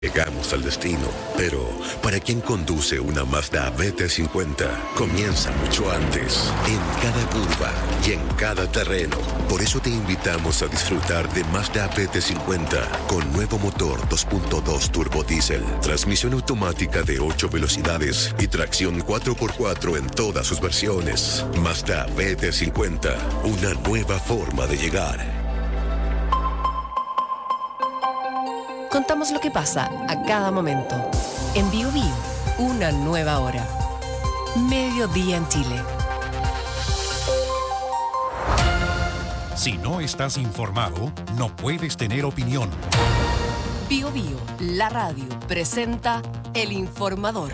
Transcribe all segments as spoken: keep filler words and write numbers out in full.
Llegamos al destino, pero para quien conduce una Mazda B T cincuenta, comienza mucho antes, en cada curva y en cada terreno. Por eso te invitamos a disfrutar de Mazda B T cincuenta, con nuevo motor dos punto dos turbo diésel, transmisión automática de ocho velocidades y tracción cuatro por cuatro en todas sus versiones. Mazda B T cincuenta, una nueva forma de llegar. Contamos lo que pasa a cada momento. En Bio Bio, una nueva hora. Mediodía en Chile. Si no estás informado, no puedes tener opinión. Bio Bio, la radio, presenta El Informador.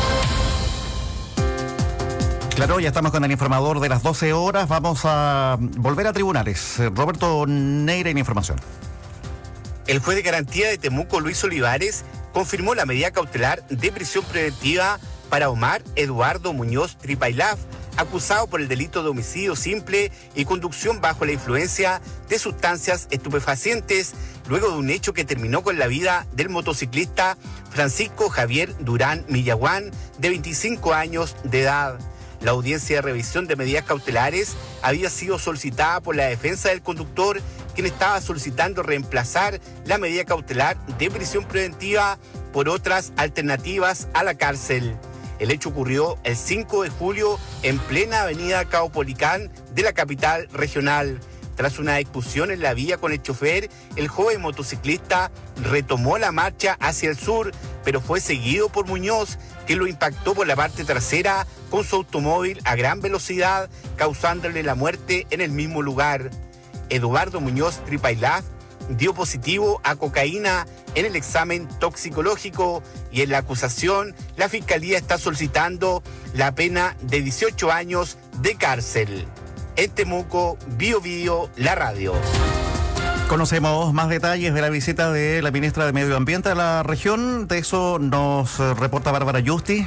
Claro, ya estamos con el informador de las doce horas. Vamos a volver a tribunales. Roberto Neira en información. El juez de garantía de Temuco, Luis Olivares, confirmó la medida cautelar de prisión preventiva para Omar Eduardo Muñoz Tripailaf, acusado por el delito de homicidio simple y conducción bajo la influencia de sustancias estupefacientes, luego de un hecho que terminó con la vida del motociclista Francisco Javier Durán Millaguán, de veinticinco años de edad. La audiencia de revisión de medidas cautelares había sido solicitada por la defensa del conductor, quien estaba solicitando reemplazar la medida cautelar de prisión preventiva por otras alternativas a la cárcel. El hecho ocurrió el cinco de julio en plena avenida Caupolicán de la capital regional. Tras una discusión en la vía con el chofer, el joven motociclista retomó la marcha hacia el sur, pero fue seguido por Muñoz, que lo impactó por la parte trasera con su automóvil a gran velocidad, causándole la muerte en el mismo lugar. Eduardo Muñoz Tripailaf dio positivo a cocaína en el examen toxicológico y en la acusación la Fiscalía está solicitando la pena de dieciocho años de cárcel. En Temuco, Bio Bio, la radio. Conocemos más detalles de la visita de la ministra de Medio Ambiente a la región. De eso nos reporta Bárbara Justi.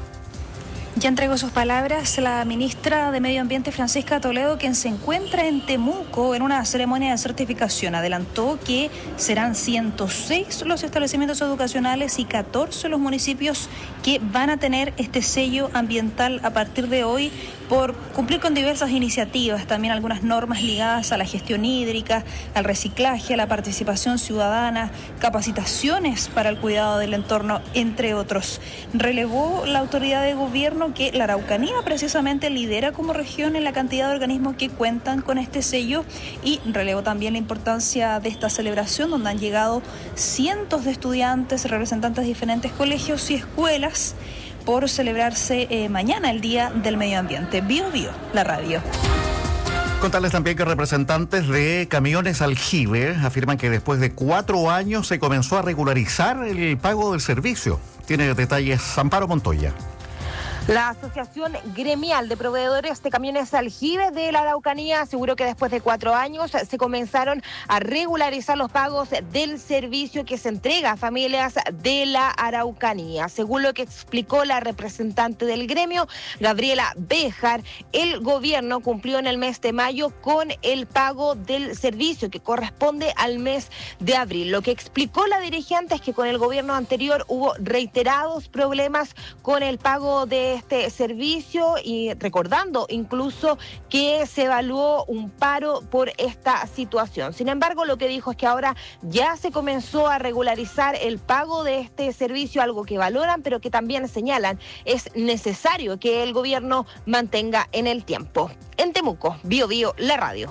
Ya entregó sus palabras la ministra de Medio Ambiente, Francisca Toledo, quien se encuentra en Temuco en una ceremonia de certificación. Adelantó que serán ciento seis los establecimientos educacionales y catorce los municipios que van a tener este sello ambiental a partir de hoy por cumplir con diversas iniciativas, también algunas normas ligadas a la gestión hídrica, al reciclaje, a la participación ciudadana, capacitaciones para el cuidado del entorno, entre otros. Relevó la autoridad de gobierno que la Araucanía precisamente lidera como región en la cantidad de organismos que cuentan con este sello, y relevó también la importancia de esta celebración, donde han llegado cientos de estudiantes, representantes de diferentes colegios y escuelas, por celebrarse eh, mañana el Día del Medio Ambiente. Bio Bio, la radio. Contarles también que representantes de Camiones Aljibe afirman que después de cuatro años se comenzó a regularizar el pago del servicio. Tiene detalles Amparo Montoya. La Asociación Gremial de Proveedores de Camiones Aljibe de la Araucanía aseguró que después de cuatro años se comenzaron a regularizar los pagos del servicio que se entrega a familias de la Araucanía. Según lo que explicó la representante del gremio, Gabriela Béjar, el gobierno cumplió en el mes de mayo con el pago del servicio que corresponde al mes de abril. Lo que explicó la dirigente es que con el gobierno anterior hubo reiterados problemas con el pago de este servicio, y recordando incluso que se evaluó un paro por esta situación. Sin embargo, lo que dijo es que ahora ya se comenzó a regularizar el pago de este servicio, algo que valoran, pero que también señalan es necesario que el gobierno mantenga en el tiempo. En Temuco, Bio Bio, la radio.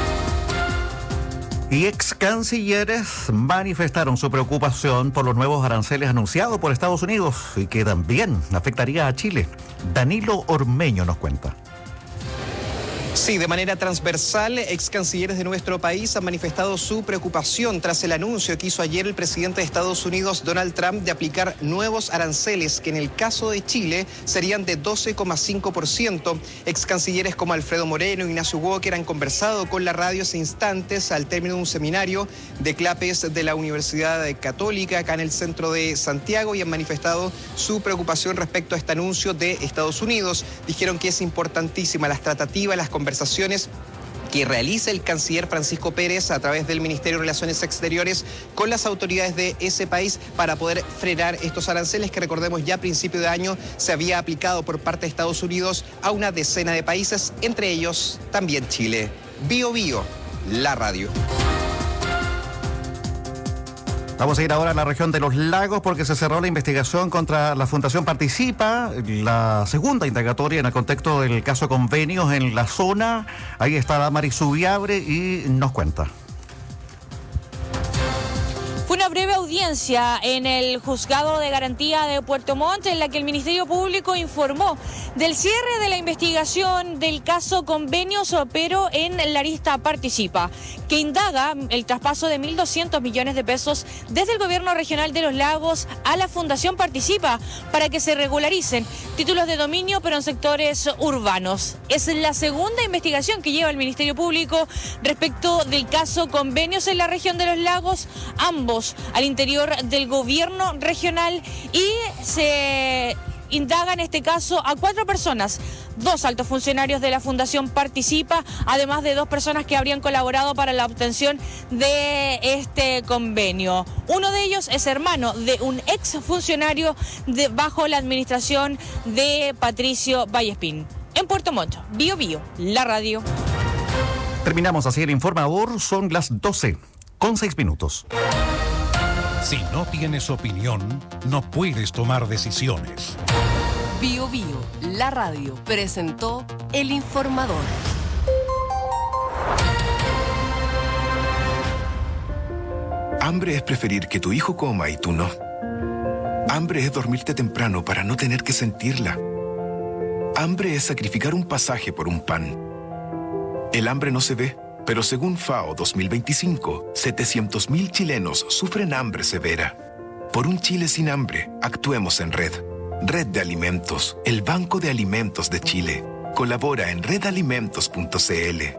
Y ex cancilleres manifestaron su preocupación por los nuevos aranceles anunciados por Estados Unidos y que también afectaría a Chile. Danilo Ormeño nos cuenta. Sí, de manera transversal, ex cancilleres de nuestro país han manifestado su preocupación tras el anuncio que hizo ayer el presidente de Estados Unidos, Donald Trump, de aplicar nuevos aranceles que en el caso de Chile serían de doce coma cinco por ciento. Ex cancilleres como Alfredo Moreno e Ignacio Walker han conversado con la radio hace instantes al término de un seminario de CLAPES de la Universidad Católica acá en el centro de Santiago, y han manifestado su preocupación respecto a este anuncio de Estados Unidos. Dijeron que es importantísima las tratativas, las conversaciones que realiza el canciller Francisco Pérez a través del Ministerio de Relaciones Exteriores con las autoridades de ese país para poder frenar estos aranceles que, recordemos, ya a principio de año se había aplicado por parte de Estados Unidos a una decena de países, entre ellos también Chile. Bio Bio, la radio. Vamos a ir ahora a la región de Los Lagos porque se cerró la investigación contra la Fundación Participa, la segunda indagatoria en el contexto del caso Convenios en la zona. Ahí está Damaris Subiabre y nos cuenta. Fue una breve audiencia en el Juzgado de Garantía de Puerto Montt en la que el Ministerio Público informó del cierre de la investigación del caso Convenios, pero en la arista Participa, que indaga el traspaso de mil doscientos millones de pesos desde el Gobierno Regional de Los Lagos a la Fundación Participa para que se regularicen títulos de dominio, pero en sectores urbanos. Es la segunda investigación que lleva el Ministerio Público respecto del caso Convenios en la región de Los Lagos, ambos al interior del Gobierno Regional, y se indaga en este caso a cuatro personas, dos altos funcionarios de la Fundación Participa, además de dos personas que habrían colaborado para la obtención de este convenio. Uno de ellos es hermano de un ex funcionario de, bajo la administración de Patricio Vallespín. En Puerto Montt, Bio Bio, la radio. Terminamos así el informador, son las doce con seis minutos. Si no tienes opinión, no puedes tomar decisiones. Bio Bio, la radio, presentó El Informador. Hambre es preferir que tu hijo coma y tú no. Hambre es dormirte temprano para no tener que sentirla. Hambre es sacrificar un pasaje por un pan. El hambre no se ve, pero según FAO dos mil veinticinco, setecientos mil chilenos sufren hambre severa. Por un Chile sin hambre, actuemos en red. Red de Alimentos, el Banco de Alimentos de Chile. Colabora en red alimentos punto c l.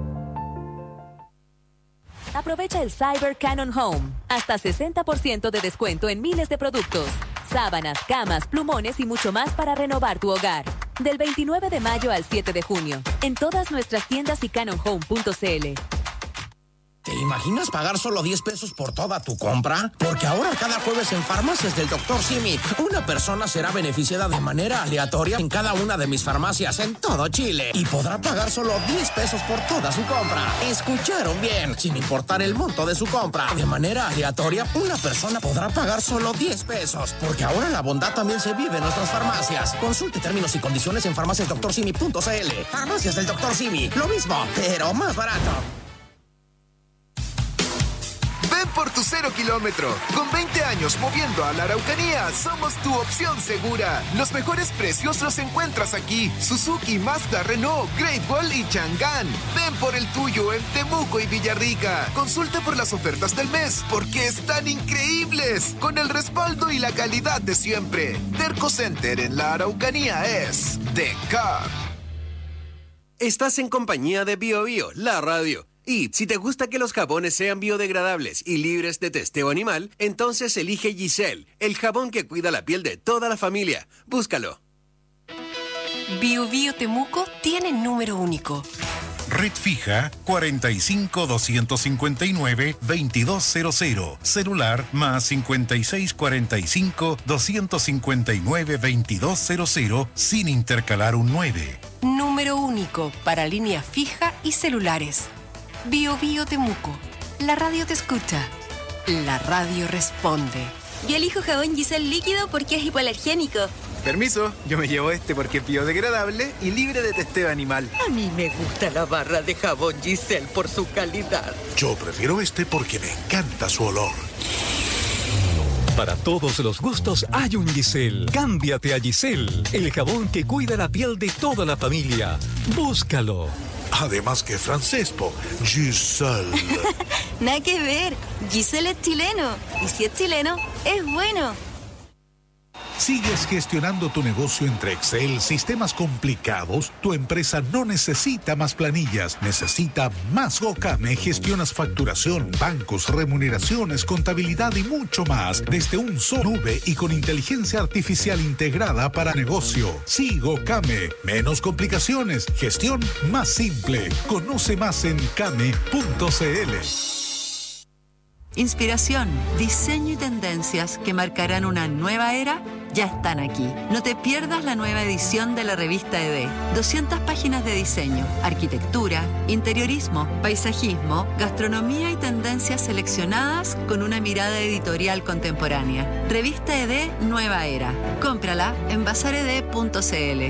Aprovecha el Cyber Cannon Home. Hasta sesenta por ciento de descuento en miles de productos. Sábanas, camas, plumones y mucho más para renovar tu hogar. Del veintinueve de mayo al siete de junio. En todas nuestras tiendas y cannon home punto c l. ¿Te imaginas pagar solo diez pesos por toda tu compra? Porque ahora cada jueves en Farmacias del doctor Simi, una persona será beneficiada de manera aleatoria en cada una de mis farmacias en todo Chile. Y podrá pagar solo diez pesos por toda su compra. ¿Escucharon bien? Sin importar el monto de su compra. De manera aleatoria, una persona podrá pagar solo diez pesos. Porque ahora la bondad también se vive en nuestras farmacias. Consulte términos y condiciones en farmacias doctor simi punto c l. Farmacias del doctor Simi. Lo mismo, pero más barato. Ven por tu cero kilómetro. Con veinte años moviendo a la Araucanía, somos tu opción segura. Los mejores precios los encuentras aquí. Suzuki, Mazda, Renault, Great Wall y Chang'an. Ven por el tuyo en Temuco y Villarrica. Consulta por las ofertas del mes, porque están increíbles. Con el respaldo y la calidad de siempre. Terco Center en la Araucanía es The Car. Estás en compañía de Bio Bio, la radio. Y si te gusta que los jabones sean biodegradables y libres de testeo animal, entonces elige Giselle, el jabón que cuida la piel de toda la familia. Búscalo. Bio Bio Temuco tiene número único. Red fija cuarenta y cinco, doscientos cincuenta y nueve, veintidós cero cero. Celular más cincuenta y seis, cuarenta y cinco, doscientos cincuenta y nueve, veintidós cero cero sin intercalar un nueve. Número único para línea fija y celulares. Bio Bio Temuco. La radio te escucha. La radio responde. Yo elijo jabón Giselle líquido porque es hipoalergénico. Permiso, yo me llevo este porque es biodegradable y libre de testeo animal. A mí me gusta la barra de jabón Giselle por su calidad. Yo prefiero este porque me encanta su olor. Para todos los gustos hay un Giselle. Cámbiate a Giselle, el jabón que cuida la piel de toda la familia. Búscalo. Además que francés, po. Giselle. Nada que ver. Giselle es chileno. Y si es chileno, es bueno. ¿Sigues gestionando tu negocio entre Excel, sistemas complicados? Tu empresa no necesita más planillas, necesita más GoCame. Gestionas facturación, bancos, remuneraciones, contabilidad y mucho más desde un solo nube y con inteligencia artificial integrada para negocio. Sí, GoCame. Menos complicaciones, gestión más simple. Conoce más en came punto cl. Inspiración, diseño y tendencias que marcarán una nueva era ya están aquí. No te pierdas la nueva edición de la revista E D. doscientas páginas de diseño, arquitectura, interiorismo, paisajismo, gastronomía y tendencias seleccionadas con una mirada editorial contemporánea. Revista E D Nueva Era. Cómprala en bazar e d punto c l.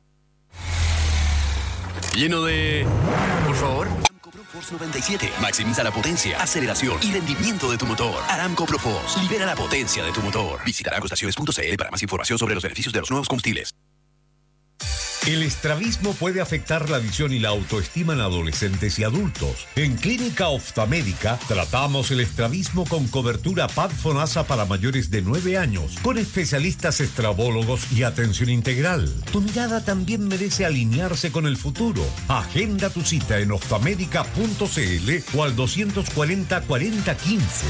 Lleno de... Por favor. Force noventa y siete. Maximiza la potencia, aceleración y rendimiento de tu motor. Aramco ProForce. Libera la potencia de tu motor. Visita aramco estaciones punto c l para más información sobre los beneficios de los nuevos combustibles. El estrabismo puede afectar la visión y la autoestima en adolescentes y adultos. En Clínica Oftalmédica tratamos el estrabismo con cobertura P A D FONASA para mayores de nueve años, con especialistas estrabólogos y atención integral. Tu mirada también merece alinearse con el futuro. Agenda tu cita en oftalmédica punto c l o al doscientos cuarenta, cuarenta, quince.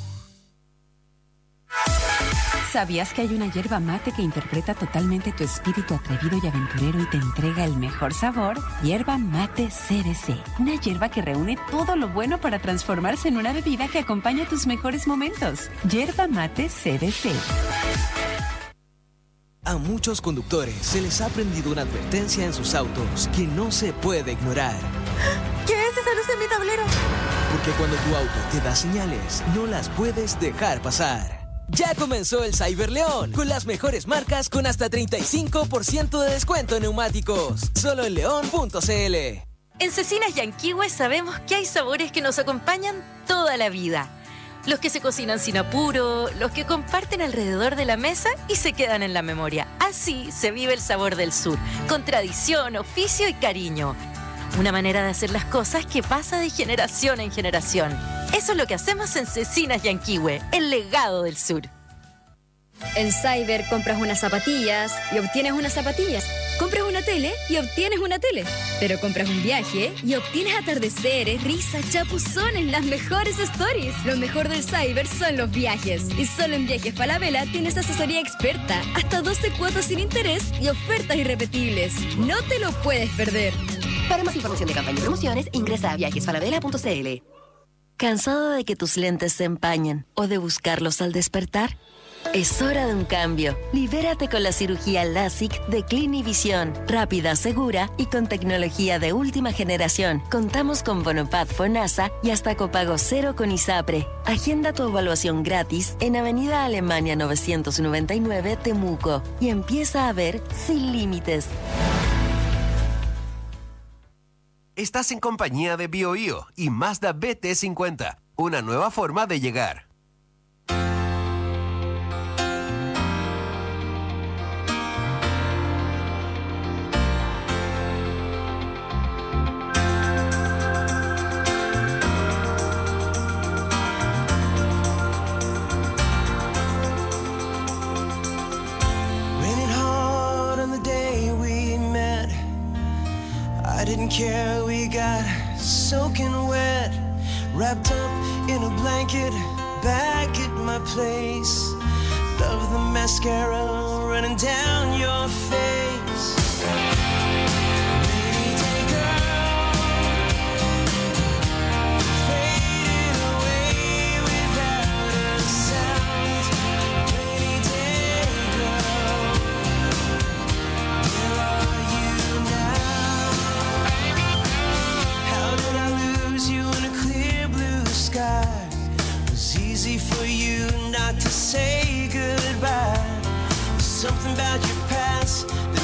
¿Sabías que hay una yerba mate que interpreta totalmente tu espíritu atrevido y aventurero y te entrega el mejor sabor? Yerba Mate C D C. Una yerba que reúne todo lo bueno para transformarse en una bebida que acompaña tus mejores momentos. Yerba Mate C D C. A muchos conductores se les ha prendido una advertencia en sus autos que no se puede ignorar. ¿Qué es esa luz en mi tablero? Porque cuando tu auto te da señales, no las puedes dejar pasar. Ya comenzó el Cyber León, con las mejores marcas con hasta treinta y cinco por ciento de descuento en neumáticos. Solo en león punto c l. En Cecinas Yanquihue sabemos que hay sabores que nos acompañan toda la vida. Los que se cocinan sin apuro, los que comparten alrededor de la mesa y se quedan en la memoria. Así se vive el sabor del sur, con tradición, oficio y cariño. Una manera de hacer las cosas que pasa de generación en generación. Eso es lo que hacemos en Cecinas Yanquihue, el legado del sur. En Cyber compras unas zapatillas y obtienes unas zapatillas. Compras una tele y obtienes una tele. Pero compras un viaje y obtienes atardeceres, risas, chapuzones, las mejores stories. Lo mejor del Cyber son los viajes. Y solo en Viajes Falabella tienes asesoría experta, hasta doce cuotas sin interés y ofertas irrepetibles. No te lo puedes perder. Para más información de campaña y promociones, ingresa a viajes falabella punto c l. ¿Cansado de que tus lentes se empañen o de buscarlos al despertar? Es hora de un cambio. Libérate con la cirugía LASIK de Clinivision. Rápida, segura y con tecnología de última generación. Contamos con Bonopad FONASA y hasta copago cero con ISAPRE. Agenda tu evaluación gratis en Avenida Alemania novecientos noventa y nueve, Temuco. Y empieza a ver sin límites. Estás en compañía de BioBio y Mazda B T cincuenta. Una nueva forma de llegar. Didn't care, we got soaking wet, wrapped up in a blanket, back at my place. Love the mascara running down your face. Rainy day girl, faded away without a sound. Rainy day girl, where are you now? How did I lose you in a clear blue sky? It was easy for you not to say goodbye. Something about your past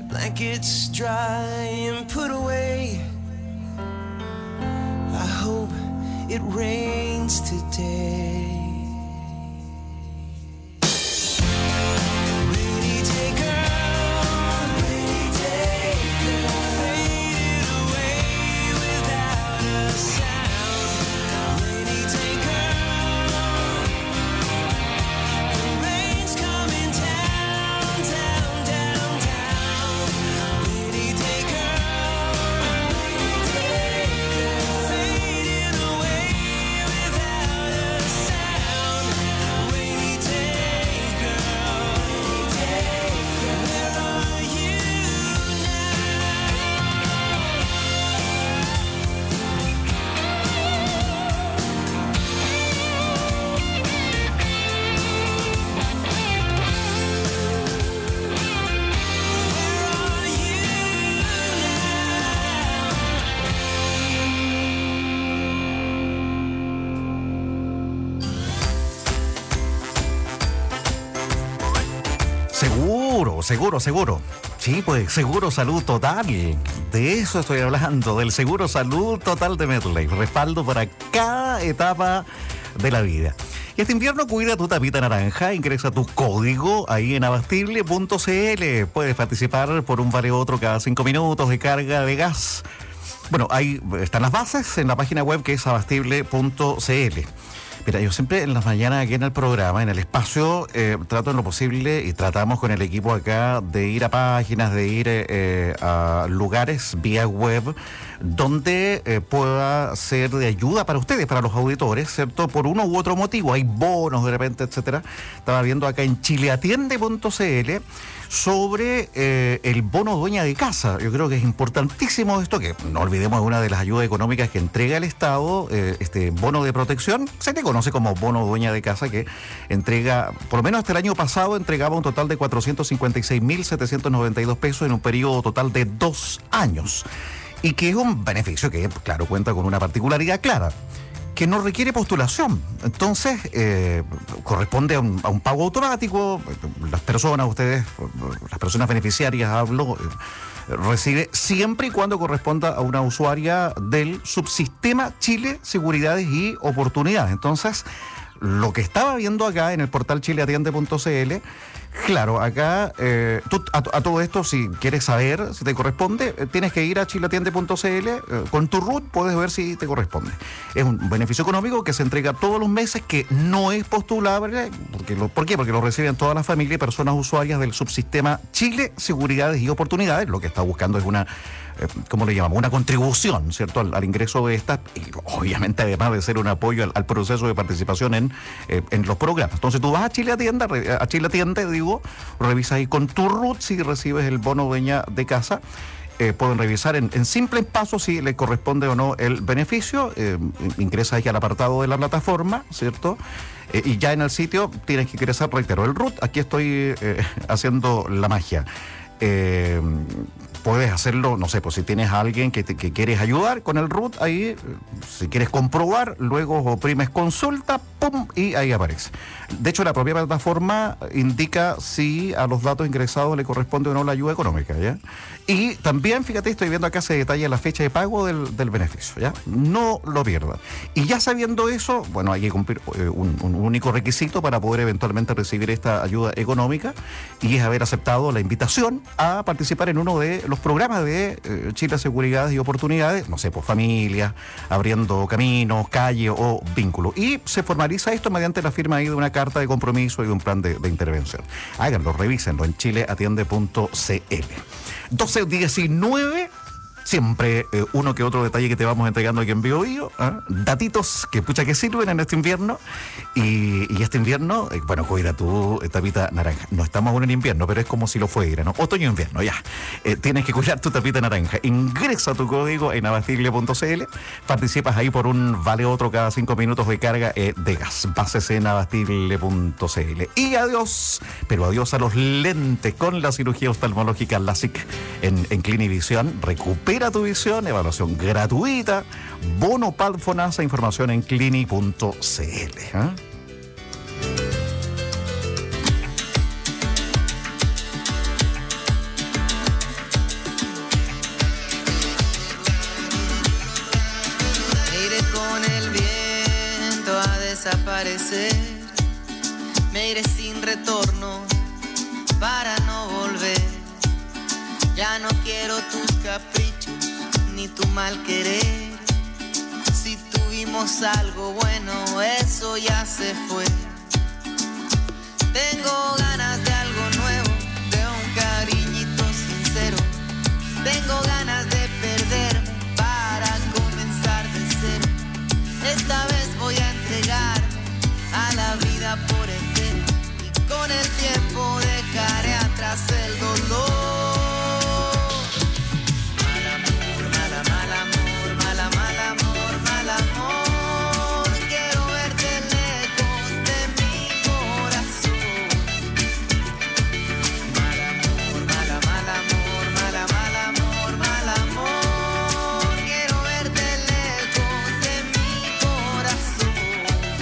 blankets dry and put away. I hope it rains today. Rainy day girl, rainy day girl, faded away without a sound. Rainy day girl, the rain's coming down, down, down, down. Rainy day girl, rainy day girl, faded away without a sound. Rainy day girl, where are you Seguro, seguro, seguro. Sí, pues Seguro Salud Total. De eso estoy hablando, del Seguro Salud Total de MetLife. Respaldo para cada etapa de la vida. Y este invierno cuida tu tapita naranja, ingresa tu código ahí en abastible punto c l. Puedes participar por un vale otro cada cinco minutos de carga de gas. Bueno, ahí están las bases en la página web que es abastible punto c l. Mira, yo siempre en las mañanas aquí en el programa, en el espacio, eh, trato en lo posible y tratamos con el equipo acá de ir a páginas, de ir eh, a lugares vía web donde eh, pueda ser de ayuda para ustedes, para los auditores, ¿cierto? Por uno u otro motivo, hay bonos de repente, etcétera. Estaba viendo acá en chileatiende punto c l sobre eh, el bono dueña de casa. Yo creo que es importantísimo esto, que no olvidemos una de las ayudas económicas que entrega el Estado, eh, este bono de protección, se le conoce como bono dueña de casa, que entrega, por lo menos hasta el año pasado, entregaba un total de cuatrocientos cincuenta y seis mil setecientos noventa y dos pesos en un periodo total de dos años. Y que es un beneficio que, claro, cuenta con una particularidad clara, que no requiere postulación. Entonces, eh, corresponde a un, a un pago automático. Las personas, ustedes, las personas beneficiarias, hablo, eh, recibe siempre y cuando corresponda a una usuaria del subsistema Chile Seguridades y Oportunidades. Entonces, lo que estaba viendo acá en el portal chileatiende punto c l, claro, acá, eh, tú, a, a todo esto, si quieres saber si te corresponde, eh, tienes que ir a chileatiende punto c l, eh, con tu R U T puedes ver si te corresponde. Es un beneficio económico que se entrega todos los meses, que no es postulable. Porque lo, ¿Por qué? Porque lo reciben todas las familias y personas usuarias del subsistema Chile Seguridades y Oportunidades. Lo que está buscando es una, eh, ¿cómo le llamamos? Una contribución, ¿cierto? Al, al ingreso de estas, y obviamente además de ser un apoyo al, al proceso de participación en, eh, en los programas. Entonces tú vas a Chileatiende, a Chileatiende, digo, revisas ahí con tu R U T si recibes el bono dueña de casa. Eh, pueden revisar en, en simples pasos si le corresponde o no el beneficio. Eh, ingresa ahí al apartado de la plataforma, ¿cierto? Eh, y ya en el sitio tienes que ingresar, reitero, el R U T. Aquí estoy eh, haciendo la magia. Eh, puedes hacerlo, no sé, pues si tienes a alguien que, te, que quieres ayudar con el R U T, ahí, si quieres comprobar, luego oprimes consulta, pum, y ahí aparece. De hecho, la propia plataforma indica si a los datos ingresados le corresponde o no la ayuda económica, ¿ya? Y también, fíjate, estoy viendo acá se detalla la fecha de pago del, del beneficio, ¿ya? No lo pierdas. Y ya sabiendo eso, bueno, hay que cumplir eh, un, un único requisito para poder eventualmente recibir esta ayuda económica, y es haber aceptado la invitación a participar en uno de los programas de eh, Chile Seguridades y Oportunidades, no sé, por familia, abriendo caminos, calles o vínculos. Y se formaliza esto mediante la firma ahí de una carta de compromiso y de un plan de, de intervención. Háganlo, revísenlo en chileatiende punto c l. doce diecinueve, siempre eh, uno que otro detalle que te vamos entregando aquí en Bio Bio, ¿eh? Datitos que pucha que sirven en este invierno. Y, y este invierno, eh, bueno, cuida tu eh, tapita naranja. No estamos aún en invierno, pero es como si lo fuera, ¿no? Otoño-invierno, ya. Eh, tienes que cuidar tu tapita naranja. Ingresa tu código en abastible punto c l. Participas ahí por un vale otro cada cinco minutos de carga eh, de gas. Bases en abastible punto c l. Y adiós, pero adiós a los lentes con la cirugía oftalmológica LASIK en, en Clinivisión. Recupera tu visión, evaluación gratuita, bono Padfonasa, información en clini punto c l. ¿eh? desaparecer. Me iré sin retorno para no volver. Ya no quiero tus caprichos ni tu mal querer. Si tuvimos algo bueno, eso ya se fue. Tengo ganas de algo nuevo, de un cariñito sincero. Tengo ganas de perderme para comenzar de cero. Esta vez voy a entregarme a la vida por entero. Y con el tiempo dejaré atrás el dolor. Mal amor, mal, mal amor, mal, mal amor, mal amor. Quiero verte lejos de mi corazón. Mal amor, mal, mal amor, mal, mal amor, mal amor. Quiero verte lejos de mi corazón.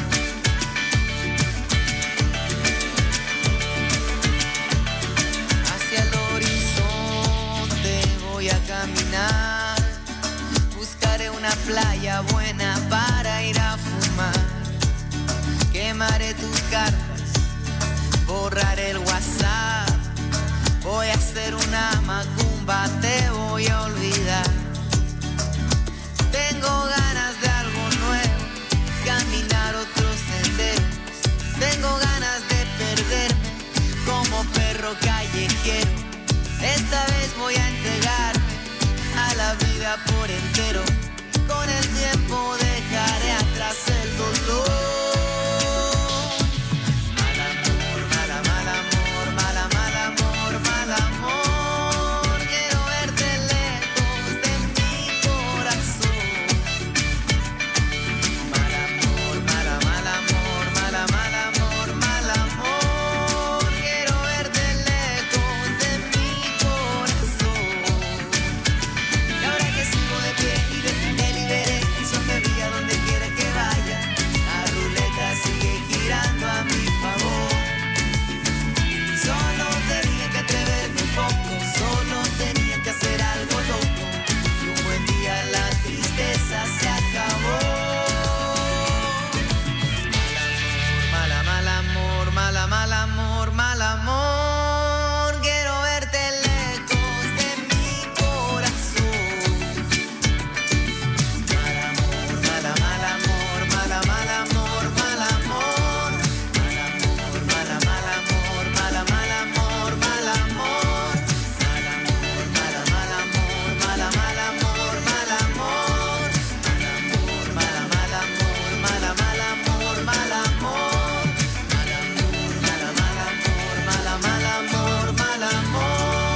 Hacia el horizonte voy a caminar. Buscaré una playa buena para ir a fumar. Quemaré tus cartas, borraré el WhatsApp. Voy a hacer una macumba, te voy a olvidar. Tengo ganas de algo nuevo, caminar otros senderos. Tengo ganas de perderme como perro callejero. Esta vez voy a entregarme a la vida por entero. Con el tiempo dejaré atrás el dolor. Mal amor, mal, mal amor, mal, mal amor, mal amor. Quiero verte lejos de mi corazón. Mal amor, mal, mal amor, mal, mal amor, mal amor. Quiero verte lejos de mi corazón. Y ahora que sigo de pie y de ti me liberé, hizo que vía donde quiera que vaya. La ruleta sigue girando a mi favor. Solo tenía que atreverme un poco, solo tenía que hacer algo loco. Y un buen día la tristeza se acabó. Mal amor, mal amor, mal, mal amor, mal amor. Quiero verte lejos de mi corazón. Mal amor, mal, mal amor, mal, mal amor, mal amor. Mal amor, mal, mal amor, mal, mal amor, mal amor. Mal amor, mal, mal amor, mal, mal amor, mal amor. Mal amor, mal, mal amor, mal, mal amor, mal amor. Mal amor, mal, mal amor, mal, mal amor, mal amor.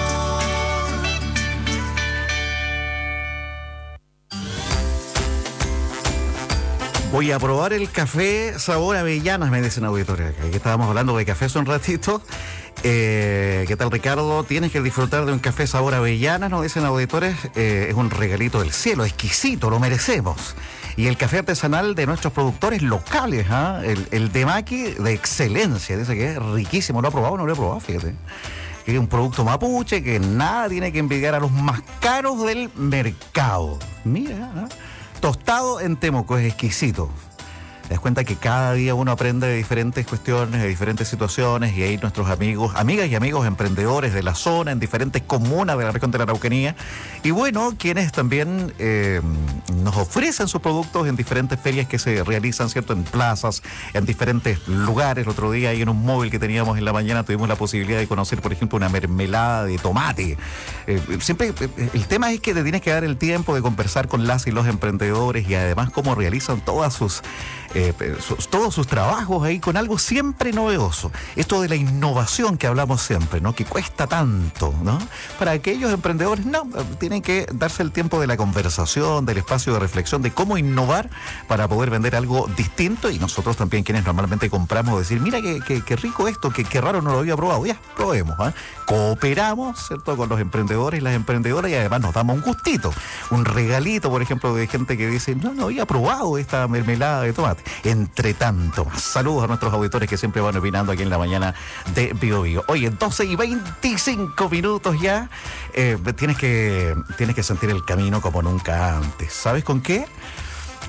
Voy a probar el café sabor avellanas, me dicen auditores. Aquí estábamos hablando de café hace un ratito. Eh, ¿Qué tal, Ricardo? Tienes que disfrutar de un café sabor avellanas, nos dicen auditores. Eh, es un regalito del cielo, exquisito, lo merecemos. Y el café artesanal de nuestros productores locales, ¿ah? el, el Temaki de excelencia. Dice que es riquísimo. ¿Lo ha probado o no lo he probado? Fíjate. Que es un producto mapuche que nada tiene que envidiar a los más caros del mercado. Mira, ¿ah? Tostado en Temuco, es exquisito. Te das cuenta que cada día uno aprende de diferentes cuestiones, de diferentes situaciones, y ahí nuestros amigos, amigas y amigos emprendedores de la zona, en diferentes comunas de la región de la Araucanía, y bueno, quienes también eh, nos ofrecen sus productos en diferentes ferias que se realizan, ¿cierto?, en plazas, en diferentes lugares. El otro día ahí en un móvil que teníamos en la mañana tuvimos la posibilidad de conocer, por ejemplo, una mermelada de tomate. Eh, siempre, eh, el tema es que te tienes que dar el tiempo de conversar con las y los emprendedores, y además cómo realizan todas sus... Eh, sus, todos sus trabajos ahí con algo siempre novedoso. Esto de la innovación que hablamos siempre, ¿no? Que cuesta tanto, ¿no? Para aquellos emprendedores, no, tienen que darse el tiempo de la conversación, del espacio de reflexión, de cómo innovar para poder vender algo distinto, y nosotros también, quienes normalmente compramos, decir, mira qué, qué, qué rico esto, qué, qué raro, no lo había probado, ya, probemos, ¿eh? Cooperamos, ¿cierto?, con los emprendedores y las emprendedoras, y además nos damos un gustito, un regalito, por ejemplo, de gente que dice, no, no había probado esta mermelada de tomate. Entre tanto más. Saludos a nuestros auditores que siempre van opinando aquí en la mañana de Bio Bio. Oye, doce y veinticinco minutos ya. Eh, tienes que, tienes que sentir el camino como nunca antes. ¿Sabes con qué?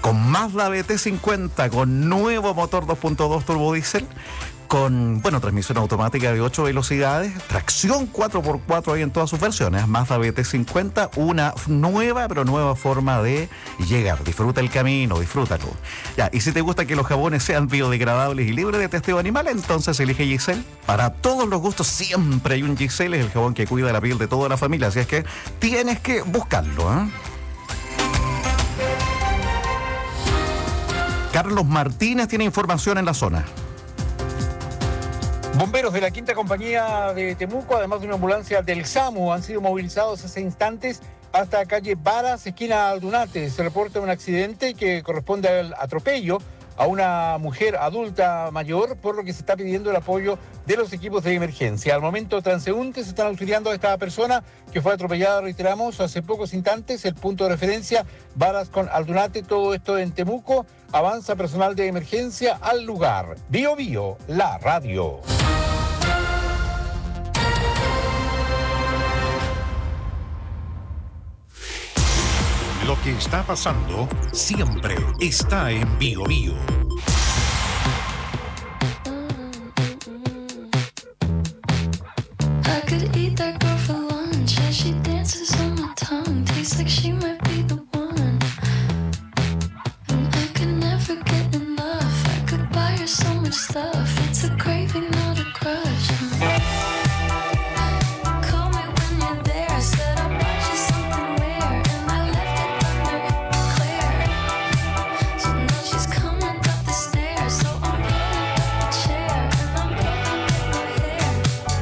con Mazda B T cincuenta, con nuevo motor dos punto dos turbo diésel, con, bueno, transmisión automática de ocho velocidades, tracción cuatro por cuatro ahí en todas sus versiones. Mazda B T cincuenta, una nueva, pero nueva forma de llegar. Disfruta el camino, disfrútalo. Ya, y si te gusta que los jabones sean biodegradables y libres de testeo animal, entonces elige Giselle. Para todos los gustos siempre hay un Giselle, es el jabón que cuida la piel de toda la familia, así es que tienes que buscarlo, ¿eh? Carlos Martínez tiene información en la zona. Bomberos de la quinta compañía de Temuco, además de una ambulancia del SAMU, han sido movilizados hace instantes hasta calle Varas, esquina Aldunate. Se reporta un accidente que corresponde al atropello a una mujer adulta mayor, por lo que se está pidiendo el apoyo de los equipos de emergencia. Al momento, transeúntes están auxiliando a esta persona que fue atropellada, reiteramos, hace pocos instantes. El punto de referencia, Varas con Aldunate, todo esto en Temuco. Avanza personal de emergencia al lugar. Bio Bio, la radio. Lo que está pasando siempre está en Bio Bio. I could eat that girl for lunch as she dances on my tongue. Tastes like she might be the one. And I could never get enough. I could buy her so much stuff. It's a craving, not a crush. Call me when you're there. I said I'll buy you something rare. And I left it under clear. So now she's coming up the stairs. So I'm pulling up a chair. And I'm pulling up my hair.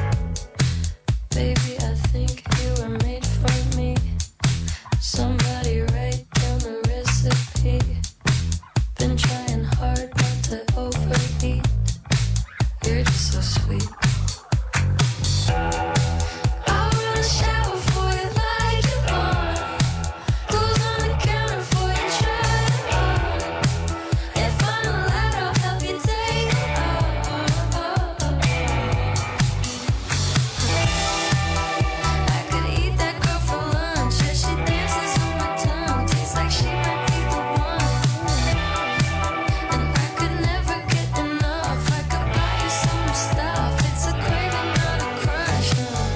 Baby, I think you were made for me. Somebody write down the recipe. Been trying hard not to overeat. You're just so sweet. I wanna shower for you like you want. Clothes on the counter for you, try it on. If I'm allowed, I'll help you take it off. I could eat that girl for lunch as she dances on my tongue. Tastes like she might be the one. And I could never get enough. I could buy you so much stuff. It's a craving, not a crush.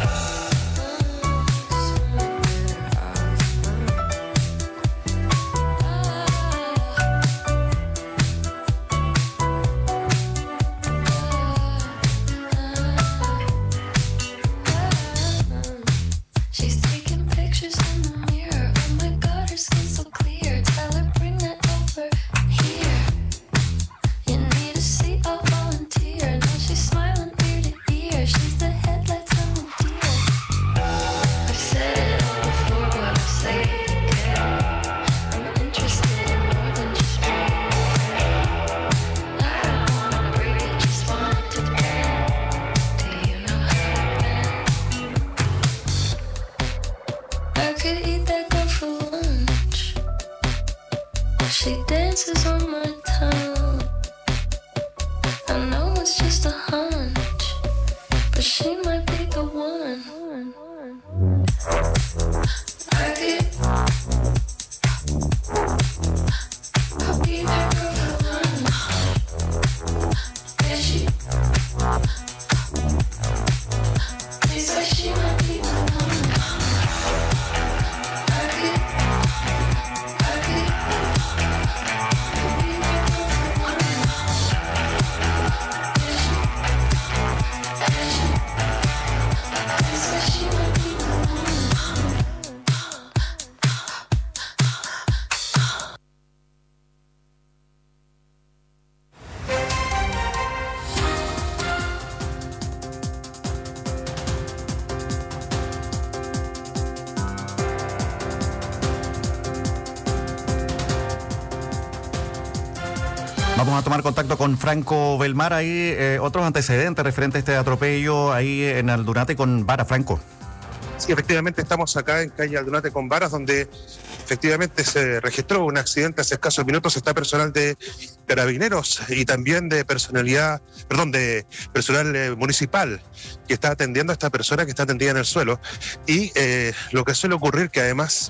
She's taking pictures in the mirror. Oh my God, her skin's so clear. Tell her bring that over here. You need a seat, I'll volunteer. Now she's smiling ear to ear. She's the headlights on the deer. I've said it all before, but I'll say it again. I'm interested in more than just dreaming. I don't wanna break it, just want it to bend. Do you know how to bend? I could eat that girl for lunch. She dances on my tongue. I know it's just a hunch, but she might be the one. I could I'll be that girl for lunch. Yeah, she tastes like she might be the one. I could I could be that girl for lunch. Yeah, she yeah, she tastes like she might be the one. Vamos a tomar contacto con Franco Belmar, ahí eh, otros antecedentes referentes a este atropello ahí en Aldunate con Vara. Franco. Sí, efectivamente estamos acá en calle Aldunate con Varas, donde efectivamente se registró un accidente hace escasos minutos. Está personal de carabineros y también de personalidad, perdón, de personal eh, municipal que está atendiendo a esta persona que está atendida en el suelo. Y eh, lo que suele ocurrir que además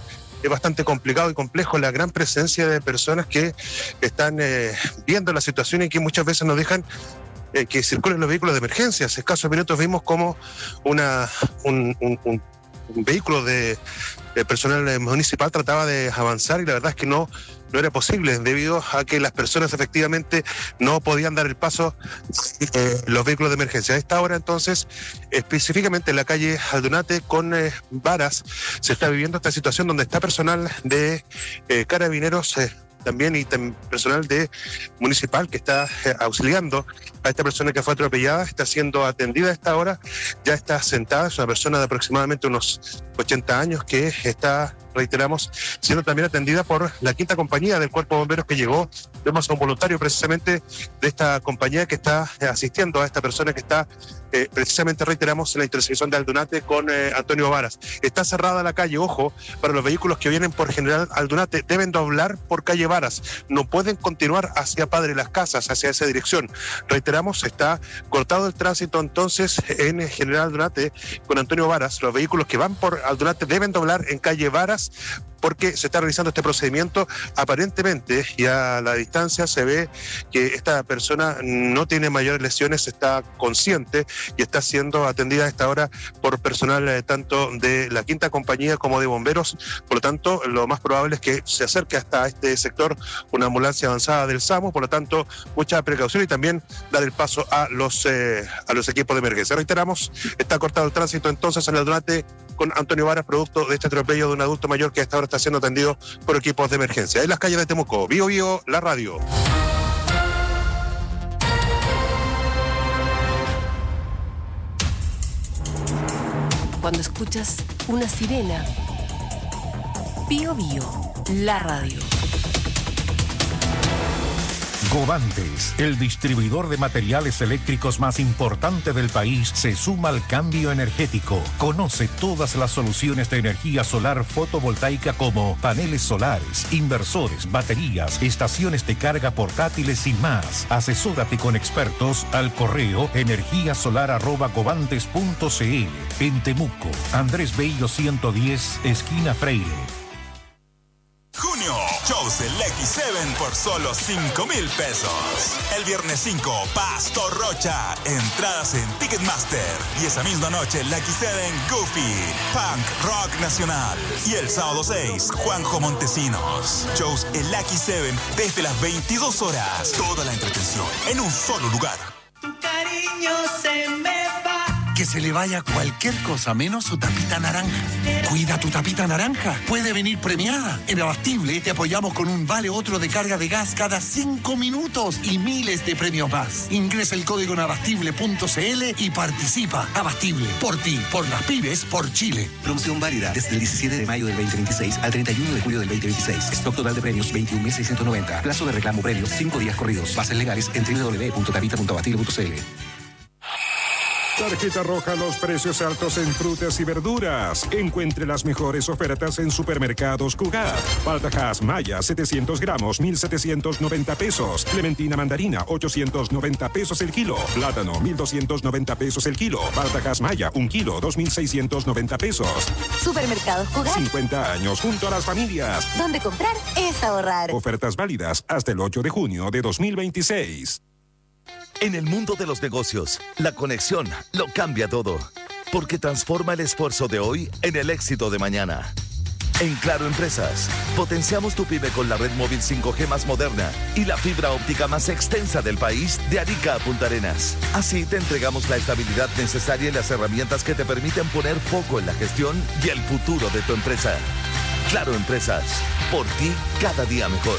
es bastante complicado y complejo la gran presencia de personas que están eh, viendo la situación y que muchas veces nos dejan eh, que circulen los vehículos de emergencia. Hace escasos minutos vimos como una, un, un, un, un vehículo de, de personal municipal trataba de avanzar y la verdad es que no No era posible debido a que las personas efectivamente no podían dar el paso eh, los vehículos de emergencia. A esta hora entonces, específicamente en la calle Aldunate con eh, Varas, se está viviendo esta situación donde está personal de eh, carabineros eh, también y tem- personal de municipal que está eh, auxiliando a esta persona que fue atropellada, está siendo atendida a esta hora, ya está sentada, es una persona de aproximadamente unos ochenta años que está, reiteramos, siendo también atendida por la quinta compañía del Cuerpo de Bomberos que llegó. Vemos a un voluntario precisamente de esta compañía que está eh, asistiendo a esta persona que está eh, precisamente, reiteramos, en la intersección de Aldunate con eh, Antonio Varas. Está cerrada la calle, ojo, para los vehículos que vienen por General Aldunate, deben doblar por calle Varas, no pueden continuar hacia Padre Las Casas, hacia esa dirección. Reiteramos, está cortado el tránsito entonces en General Aldunate con Antonio Varas. Los vehículos que van por Aldunate deben doblar en calle Varas porque se está realizando este procedimiento. Aparentemente, y a la distancia se ve que esta persona no tiene mayores lesiones, está consciente y está siendo atendida a esta hora por personal eh, tanto de la quinta compañía como de bomberos. Por lo tanto, lo más probable es que se acerque hasta este sector una ambulancia avanzada del SAMU. Por lo tanto, mucha precaución y también dar el paso a los, eh, a los equipos de emergencia. Reiteramos, está cortado el tránsito entonces en el Aldunate con Antonio Varas, producto de este atropello de un adulto mayor que a esta hora está siendo atendido por equipos de emergencia. En las calles de Temuco, Bio Bio, la radio. Cuando escuchas una sirena, Bio Bio, la radio. Govantes, el distribuidor de materiales eléctricos más importante del país, se suma al cambio energético. Conoce todas las soluciones de energía solar fotovoltaica como paneles solares, inversores, baterías, estaciones de carga portátiles y más. Asesórate con expertos al correo energía solar arroba govantes punto cl. En Temuco, Andrés Bello ciento diez, esquina Freire. Junio, shows del X siete por solo cinco mil pesos. El viernes cinco, Pastor Rocha, entradas en Ticketmaster. Y esa misma noche, el X siete Goofy, Punk Rock Nacional. Y el sábado seis, Juanjo Montesinos. Shows el X siete desde las veintidós horas. Toda la entretención en un solo lugar. Tu cariño se me va. Que se le vaya cualquier cosa menos su tapita naranja. Cuida tu tapita naranja. Puede venir premiada. En Abastible te apoyamos con un vale otro de carga de gas cada cinco minutos y miles de premios más. Ingresa el código en abastible punto cl y participa. Abastible, por ti, por las pibes, por Chile. Promoción válida desde el diecisiete de mayo del veinte veintiséis al treinta y uno de julio del veinte veintiséis. Stock total de premios veintiún mil seiscientos noventa. Plazo de reclamo premios cinco días corridos. Bases legales en doble u doble u doble u punto tapita punto abastible punto cl. Tarjeta roja, los precios altos en frutas y verduras. Encuentre las mejores ofertas en Supermercados Cugat. Paltajas Maya, setecientos gramos, mil setecientos noventa pesos. Clementina mandarina, ochocientos noventa pesos el kilo. Plátano, mil doscientos noventa pesos el kilo. Paltajas Maya, un kilo, dos mil seiscientos noventa pesos. Supermercados Cugat. cincuenta años junto a las familias. Donde comprar es ahorrar. Ofertas válidas hasta el ocho de junio de dos mil veintiséis. En el mundo de los negocios, la conexión lo cambia todo, porque transforma el esfuerzo de hoy en el éxito de mañana. En Claro Empresas, potenciamos tu pyme con la red móvil cinco G más moderna y la fibra óptica más extensa del país, de Arica a Punta Arenas. Así te entregamos la estabilidad necesaria y las herramientas que te permiten poner foco en la gestión y el futuro de tu empresa. Claro Empresas, por ti cada día mejor.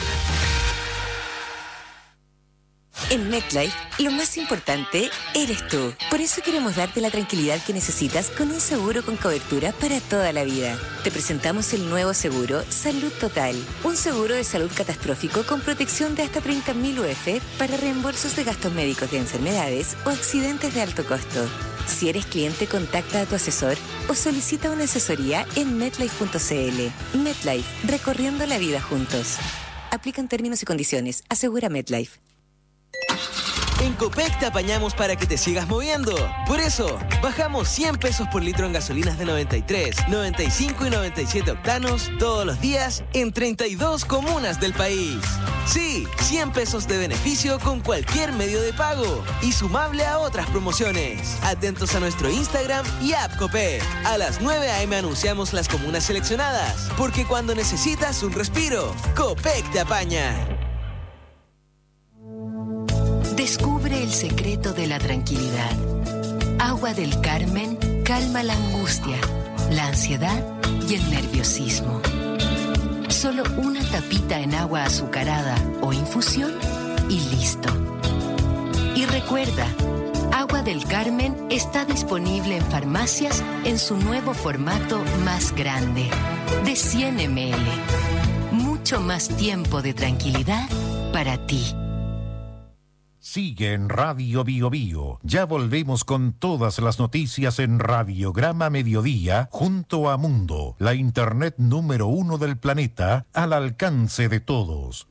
En MetLife, lo más importante eres tú. Por eso queremos darte la tranquilidad que necesitas con un seguro con cobertura para toda la vida. Te presentamos el nuevo seguro Salud Total. Un seguro de salud catastrófico con protección de hasta treinta mil U F para reembolsos de gastos médicos de enfermedades o accidentes de alto costo. Si eres cliente, contacta a tu asesor o solicita una asesoría en metlife punto cl. MetLife, recorriendo la vida juntos. Aplican términos y condiciones. Asegura MetLife. En Copec te apañamos para que te sigas moviendo. Por eso, bajamos cien pesos por litro en gasolinas de noventa y tres, noventa y cinco y noventa y siete octanos todos los días en treinta y dos comunas del país. Sí, cien pesos de beneficio con cualquier medio de pago y sumable a otras promociones. Atentos a nuestro Instagram y app Copec. A las nueve a eme anunciamos las comunas seleccionadas, porque cuando necesitas un respiro, Copec te apaña. Descubre el secreto de la tranquilidad. Agua del Carmen calma la angustia, la ansiedad y el nerviosismo. Solo una tapita en agua azucarada o infusión y listo. Y recuerda, Agua del Carmen está disponible en farmacias en su nuevo formato más grande, de cien mililitros. Mucho más tiempo de tranquilidad para ti. Sigue en Radio Bio Bio. Ya volvemos con todas las noticias en Radiograma Mediodía junto a Mundo, la internet número uno del planeta, al alcance de todos.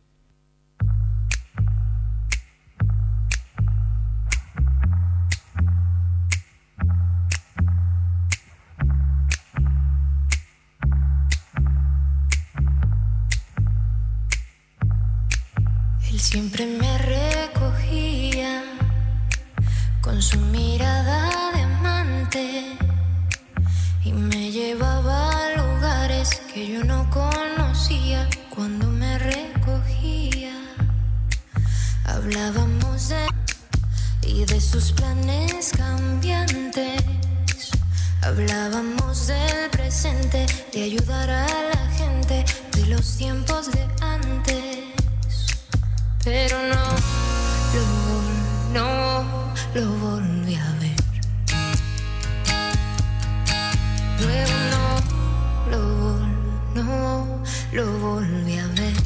Él siempre me recogía con su mirada de amante y me llevaba a lugares que yo no conocía. Cuando me recogía hablábamos de y de sus planes cambiantes. Hablábamos del presente, de ayudar a la gente, de los tiempos de antes. Pero no lo, no lo volví a ver. Luego no lo, vol- no lo volví a ver.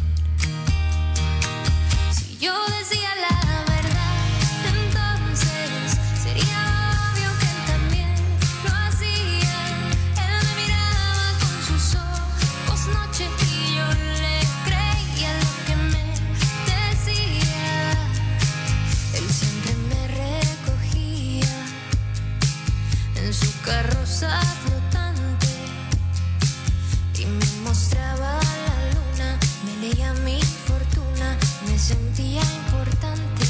Si yo decía la verdad, entonces sería obvio que él también lo hacía. Él me miraba con sus ojos noche y yo le creía lo que me decía. Él siempre me recogía en su carroza flotante y me mostraba la luna, me leía mi fortuna, me sentía importante.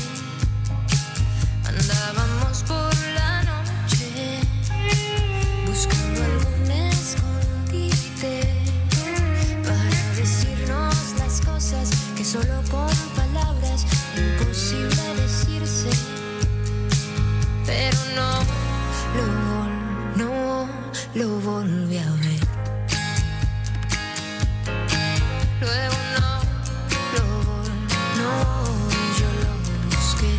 Andábamos por la noche buscando algún escondite para decirnos las cosas que solo con palabras imposible decirse. Pero no lo, vol- no lo volví a ver. Luego no lo vol- no y yo lo busqué.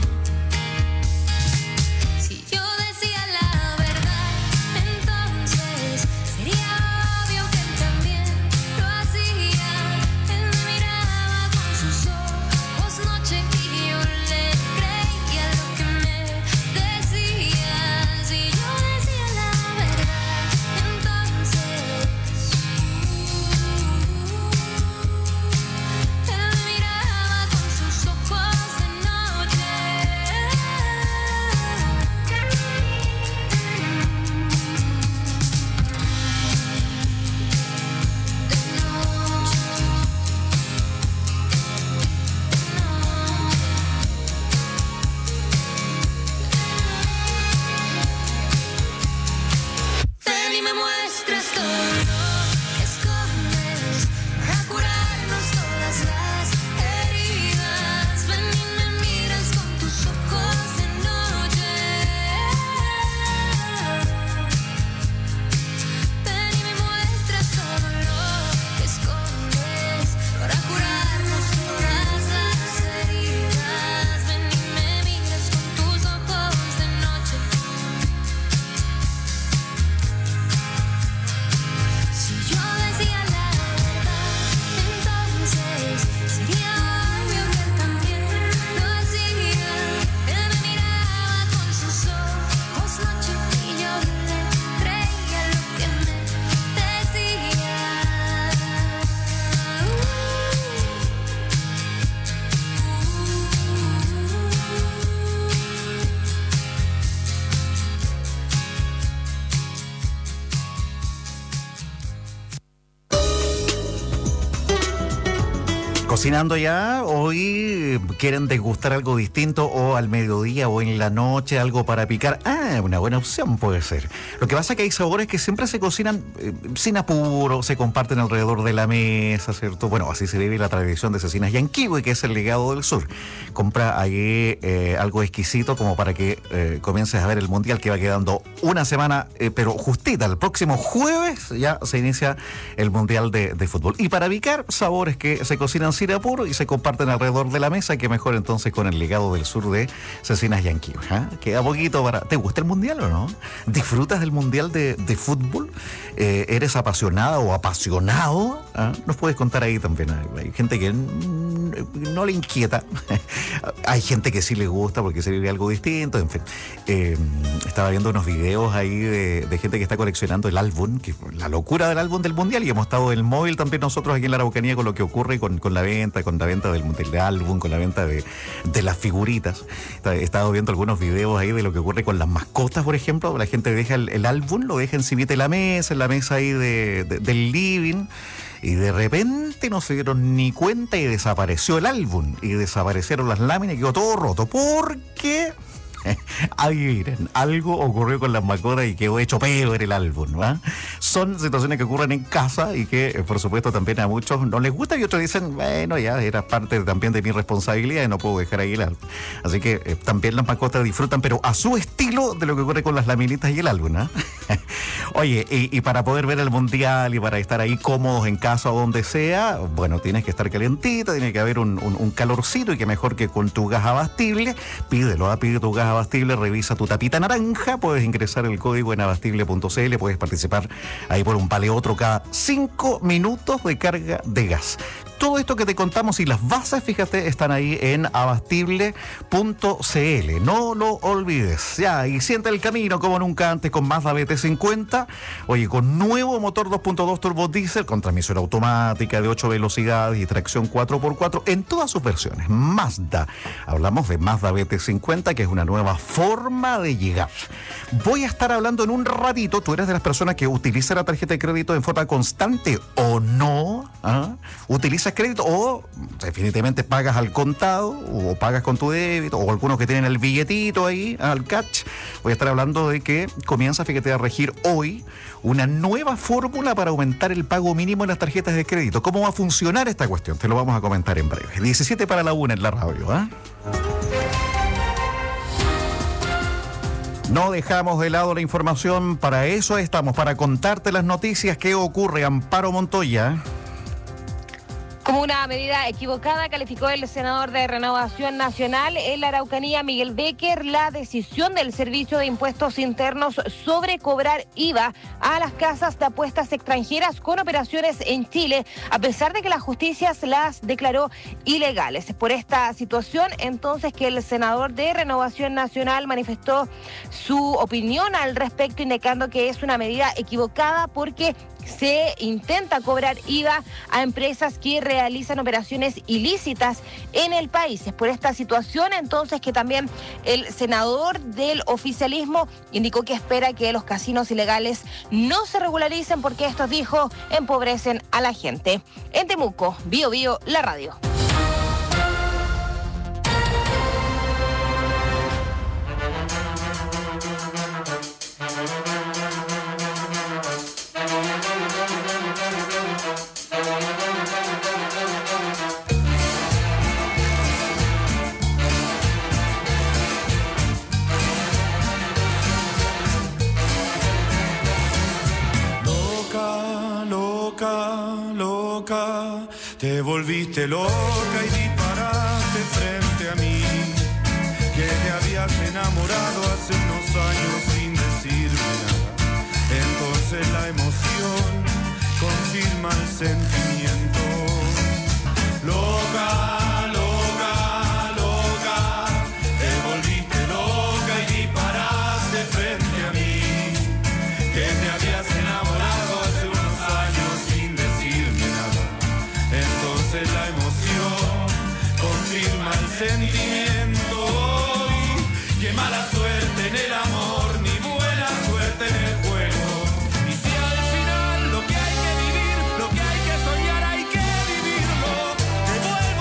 Si yo decía la verdad, entonces sería obvio que él también lo hacía. Él me miraba con sus ojos noche y yo le creía lo que me decía. Si yo decía la verdad, entonces cocinando ya, hoy quieren degustar algo distinto o al mediodía o en la noche algo para picar. Ah, una buena opción puede ser. Lo que pasa es que hay sabores que siempre se cocinan eh, sin apuro, se comparten alrededor de la mesa, ¿cierto? Bueno, así se vive la tradición de Cecinas Yanquihue, que es el legado del sur. Compra allí eh, algo exquisito como para que eh, comiences a ver el mundial, que va quedando una semana, eh, pero justita. El próximo jueves ya se inicia el mundial de, de fútbol. Y para picar, sabores que se cocinan sin apuro y se comparten alrededor de la mesa, que mejor entonces con el legado del sur de Cecinas Yanquihue. ¿eh? Queda poquito para... ¿Te gusta el mundial o no? ¿Disfrutas del mundial de, de fútbol? Eh, ¿Eres apasionada o apasionado? ¿eh? Nos puedes contar ahí también. Hay gente que no le inquieta. Hay gente que sí le gusta porque se vive algo distinto. En fin, eh, estaba viendo unos videos ahí de, de gente que está coleccionando el álbum, que la locura del álbum del mundial, y hemos estado en el móvil también nosotros aquí en la Araucanía con lo que ocurre con, con la venta, con la venta del, del álbum, con la venta de, de las figuritas. He estado viendo algunos videos ahí de lo que ocurre con las mascotas, por ejemplo. La gente deja el, el álbum, lo deja encima de la mesa, en la mesa ahí de, de, del living, y de repente no se dieron ni cuenta y desapareció el álbum, y desaparecieron las láminas y quedó todo roto. ¿Por qué? Adivinen, algo ocurrió con las mascotas y quedó hecho peor el álbum, ¿va? Son situaciones que ocurren en casa y que, eh, por supuesto, también a muchos no les gusta, y otros dicen, bueno, ya era parte también de mi responsabilidad y no puedo dejar ahí el álbum. Así que eh, también las mascotas disfrutan, pero a su estilo, de lo que ocurre con las laminitas y el álbum, ¿eh? Oye, y, y para poder ver el mundial y para estar ahí cómodos en casa o donde sea, bueno, tienes que estar calientita, tiene que haber un, un, un calorcito, y que mejor que con tu gas abastible. Pídelo, ¿eh? Pide tu gas abastible, revisa tu tapita naranja, puedes ingresar el código en abastible punto c l, puedes participar ahí por un vale otro cada cinco minutos de carga de gas. Todo esto que te contamos y las bases, fíjate, están ahí en abastible punto c l. No lo olvides. Ya, y siente el camino como nunca antes con Mazda B T cincuenta. Oye, con nuevo motor dos punto dos turbo diésel, con transmisión automática de ocho velocidades y tracción cuatro por cuatro en todas sus versiones. Mazda. Hablamos de Mazda B T cincuenta, que es una nueva forma de llegar. Voy a estar hablando en un ratito. ¿Tú eres de las personas que utiliza la tarjeta de crédito en forma constante o no? ¿Ah? ¿Utilizas crédito o definitivamente pagas al contado o pagas con tu débito, o algunos que tienen el billetito ahí al catch? Voy a estar hablando de que comienza, fíjate, a regir hoy una nueva fórmula para aumentar el pago mínimo en las tarjetas de crédito. ¿Cómo va a funcionar esta cuestión? Te lo vamos a comentar en breve. diecisiete para la una en la radio, ¿eh? No dejamos de lado la información, para eso estamos, para contarte las noticias que ocurre. Amparo Montoya. Como una medida equivocada, calificó el senador de Renovación Nacional en la Araucanía, Miguel Becker, la decisión del Servicio de Impuestos Internos sobre cobrar I V A a las casas de apuestas extranjeras con operaciones en Chile, a pesar de que la justicia las declaró ilegales. Por esta situación, entonces, que el senador de Renovación Nacional manifestó su opinión al respecto, indicando que es una medida equivocada porque se intenta cobrar I V A a empresas que realizan operaciones ilícitas en el país. Es por esta situación, entonces, que también el senador del oficialismo indicó que espera que los casinos ilegales no se regularicen porque estos, dijo, empobrecen a la gente. En Temuco, Bio Bio, la radio. Te volviste loca y disparaste frente a mí, que te habías enamorado hace unos años sin decirme nada. Entonces la emoción confirma el sentimiento. Loca, loca, loca, te volviste loca y disparaste frente a mí, que te habías enamorado hace unos años sin decirme nada. Entonces la emoción confirma el sentimiento. Y qué mala suerte en el amor, ni buena suerte en el juego. Y si al final lo que hay que vivir, lo que hay que soñar, hay que vivirlo. Te vuelve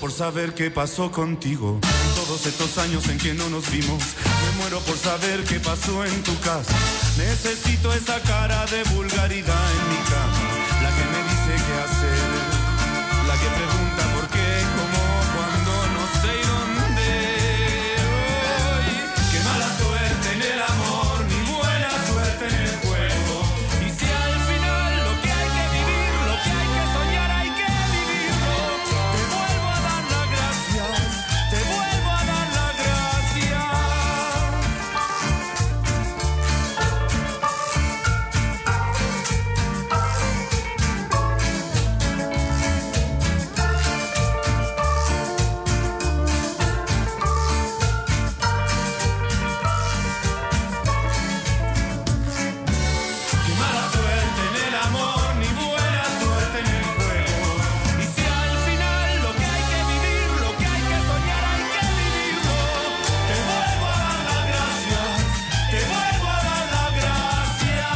por saber qué pasó contigo en todos estos años en que no nos vimos. Me muero por saber qué pasó en tu casa. Necesito esa cara de vulgaridad en mi cama, la que me dice qué hacer, la que pregunta por qué, cómo, cuándo, no sé y dónde. Hoy, qué mala suerte en el amor, ni buena suerte en el juego. Y si al final lo que hay que vivir, lo que hay que soñar, hay que vivirlo. Te vuelvo a dar las gracias, te vuelvo a dar las gracias. Qué mala suerte en el amor, ni buena suerte en el juego. Y si al final lo que hay que vivir, lo que hay que soñar, hay que vivirlo. Te vuelvo a dar las gracias, te vuelvo a dar las gracias.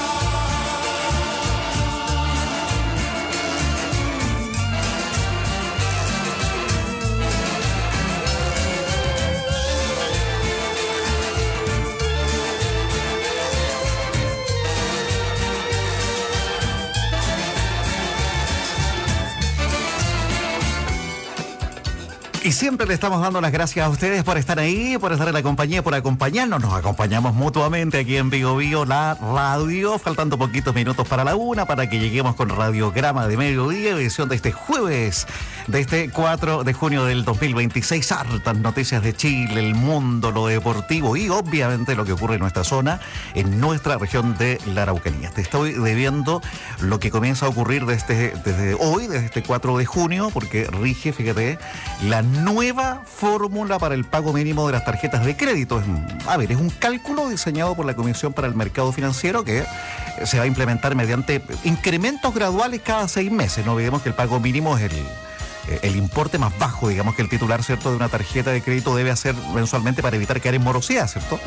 Y siempre le estamos dando las gracias a ustedes por estar ahí, por estar en la compañía, por acompañarnos. Nos acompañamos mutuamente aquí en Bio Bio, la radio. Faltando poquitos minutos para la una, para que lleguemos con Radiograma de Mediodía, edición de este jueves, de este cuatro de junio del dos mil veintiséis. Hartas noticias de Chile, el mundo, lo deportivo y obviamente lo que ocurre en nuestra zona, en nuestra región de la Araucanía. Te estoy debiendo lo que comienza a ocurrir desde, desde hoy, desde este cuatro de junio, porque rige, fíjate, la nueva fórmula para el pago mínimo de las tarjetas de crédito. Es, a ver, es un cálculo diseñado por la Comisión para el Mercado Financiero que se va a implementar mediante incrementos graduales cada seis meses. No olvidemos que el pago mínimo es el, el importe más bajo, digamos, que el titular, ¿cierto?, de una tarjeta de crédito debe hacer mensualmente para evitar caer en morosidad, ¿cierto?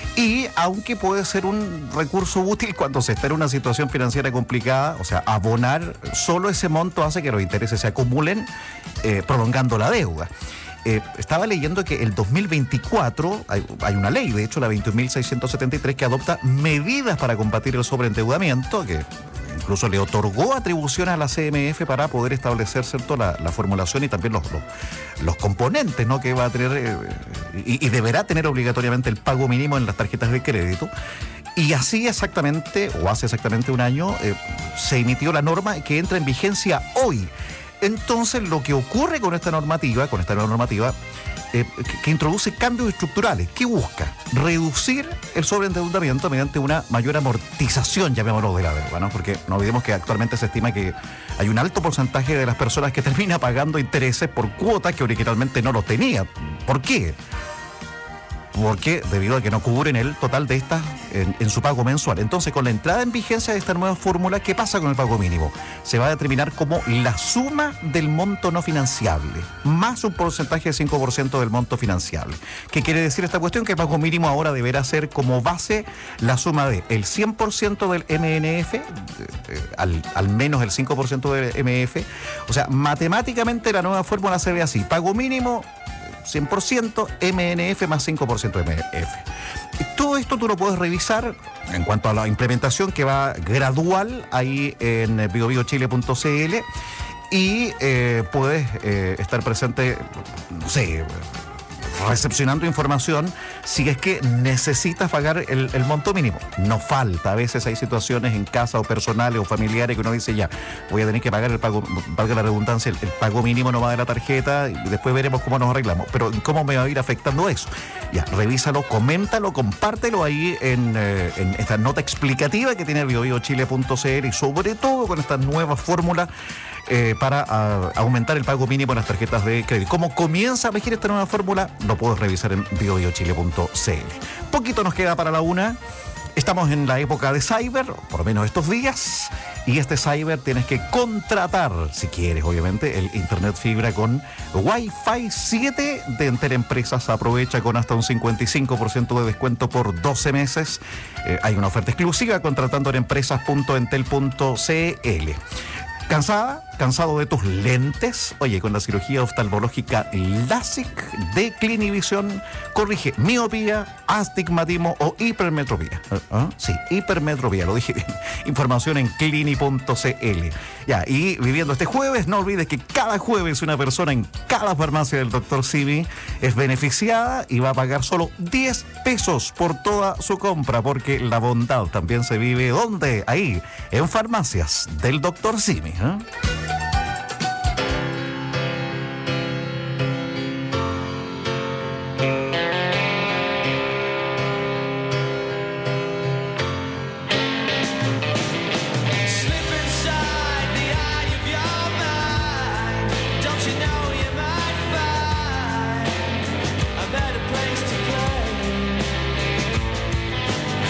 Y aunque puede ser un recurso útil cuando se está en una situación financiera complicada, o sea, abonar solo ese monto hace que los intereses se acumulen, eh, prolongando la deuda. Eh, estaba leyendo que el dos mil veinticuatro hay, hay una ley, de hecho la veintiún mil seiscientos setenta y tres, que adopta medidas para combatir el sobreendeudamiento, que incluso le otorgó atribuciones a la C M F para poder establecer, ¿cierto?, la, la formulación y también los, los, los componentes, ¿no?, que va a tener eh, y, y deberá tener obligatoriamente el pago mínimo en las tarjetas de crédito. Y así exactamente, o hace exactamente un año, eh, se emitió la norma que entra en vigencia hoy. Entonces, lo que ocurre con esta normativa, con esta nueva normativa, eh, que, que introduce cambios estructurales. ¿Qué busca? Reducir el sobreendeudamiento mediante una mayor amortización, llamémoslo, de la deuda, ¿no? Porque no olvidemos que actualmente se estima que hay un alto porcentaje de las personas que termina pagando intereses por cuotas que originalmente no los tenía. ¿Por qué? Porque debido a que no cubren el total de estas en, en su pago mensual. Entonces, con la entrada en vigencia de esta nueva fórmula, ¿qué pasa con el pago mínimo? Se va a determinar como la suma del monto no financiable, más un porcentaje de cinco por ciento del monto financiable. ¿Qué quiere decir esta cuestión? Que el pago mínimo ahora deberá ser como base la suma de el cien por ciento del M N F, al, al menos el cinco por ciento del M F. O sea, matemáticamente la nueva fórmula se ve así: pago mínimo cien por ciento, M N F más cinco por ciento M N F. Y todo esto tú lo puedes revisar en cuanto a la implementación, que va gradual ahí en bio bio chile punto c l, y eh, puedes eh, estar presente, no sé, recepcionando información si es que necesitas pagar el, el monto mínimo. No falta, a veces hay situaciones en casa o personales o familiares que uno dice, ya, voy a tener que pagar el pago, valga la redundancia, el, el pago mínimo nomás de la tarjeta, y después veremos cómo nos arreglamos. Pero ¿cómo me va a ir afectando eso? Ya, revísalo, coméntalo, compártelo ahí en, eh, en esta nota explicativa que tiene bio bio chile punto c l, y sobre todo con esta nueva fórmula Eh, para a, aumentar el pago mínimo en las tarjetas de crédito. ¿Cómo comienza a regir esta nueva fórmula? Lo puedes revisar en bio bio chile punto c l. Poquito nos queda para la una. Estamos en la época de cyber, por lo menos estos días, y este cyber tienes que contratar, si quieres, obviamente, el internet fibra con Wi-Fi siete de Entel Empresas. Aprovecha con hasta un cincuenta y cinco por ciento de descuento por doce meses. Eh, hay una oferta exclusiva contratando en empresas punto entel punto c l. ¿Cansada? ¿Cansado de tus lentes? Oye, con la cirugía oftalmológica LASIK de Clinivision corrige miopía, astigmatismo o hipermetropía. ¿Ah? Sí, hipermetropía, lo dije bien. Información en clini punto c l. Ya, y viviendo este jueves, no olvides que cada jueves una persona en cada farmacia del doctor Simi es beneficiada y va a pagar solo diez pesos por toda su compra, porque la bondad también se vive, ¿dónde? Ahí, en farmacias del doctor Simi. ¿eh?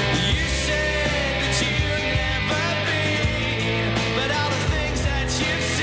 But all the things that you've